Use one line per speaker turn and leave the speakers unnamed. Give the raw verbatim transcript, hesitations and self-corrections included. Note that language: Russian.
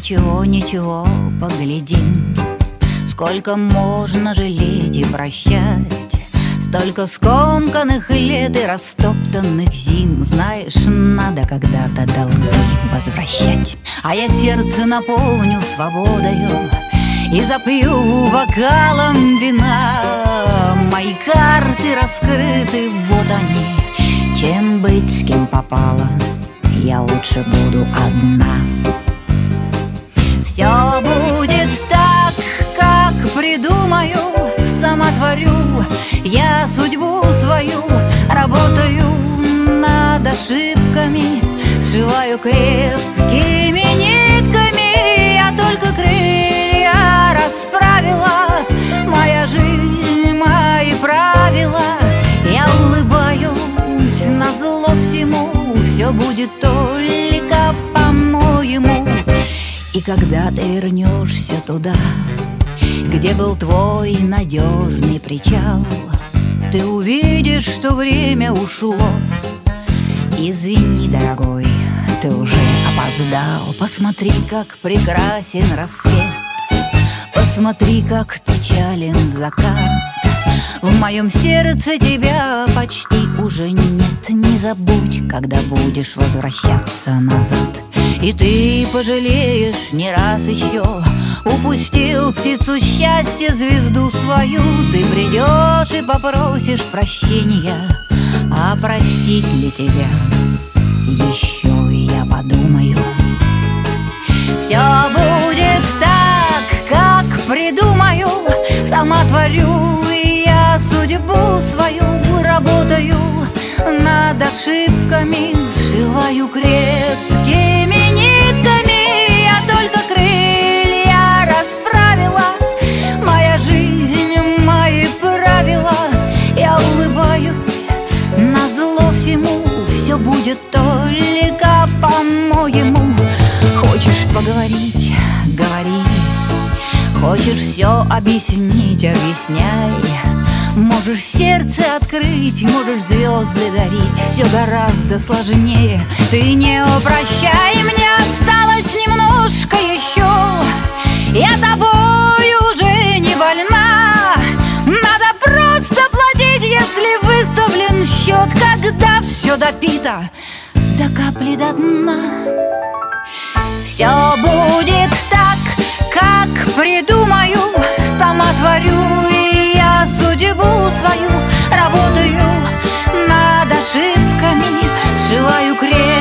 Ничего, ничего, поглядим, сколько можно жалеть и прощать. Столько скомканных лет и растоптанных зим. Знаешь, надо когда-то долги возвращать. А я сердце наполню свободою и запью бокалом вина. Мои карты раскрыты, вот они. Чем быть с кем попало, я лучше буду одна. Все будет так, как придумаю, сама творю я судьбу свою. Работаю над ошибками, сшиваю крепкими нитками. Я только крылья расправила, моя жизнь, мои правила. Я улыбаюсь назло всему, все будет только по-моему. И когда ты вернешься туда, где был твой надежный причал, ты увидишь, что время ушло. Извини, дорогой, ты уже опоздал. Посмотри, как прекрасен рассвет, посмотри, как печален закат. В моем сердце тебя почти уже нет. Не забудь, когда будешь возвращаться назад. И ты пожалеешь не раз еще. Упустил птицу счастья, звезду свою. Ты придешь и попросишь прощения, а простить ли тебя еще я подумаю. Все будет так, как придумаю, сама творю я судьбу свою. Работаю над ошибками, сшиваю крепкими нитками. Я только крылья расправила, моя жизнь, мои правила. Я улыбаюсь назло всему, все будет только по-моему. Хочешь поговорить — говори, хочешь все объяснить — объясняй. Можешь сердце открыть, можешь звезды дарить. Все гораздо сложнее. Ты не прощай, мне осталось немножко еще. Я тобой уже не больна. Надо просто платить, если выставлен счет. Когда все допито до капли до дна. Все будет так, как придумаю, сама творю я судьбу свою. Работаю над ошибками, сшиваю крест.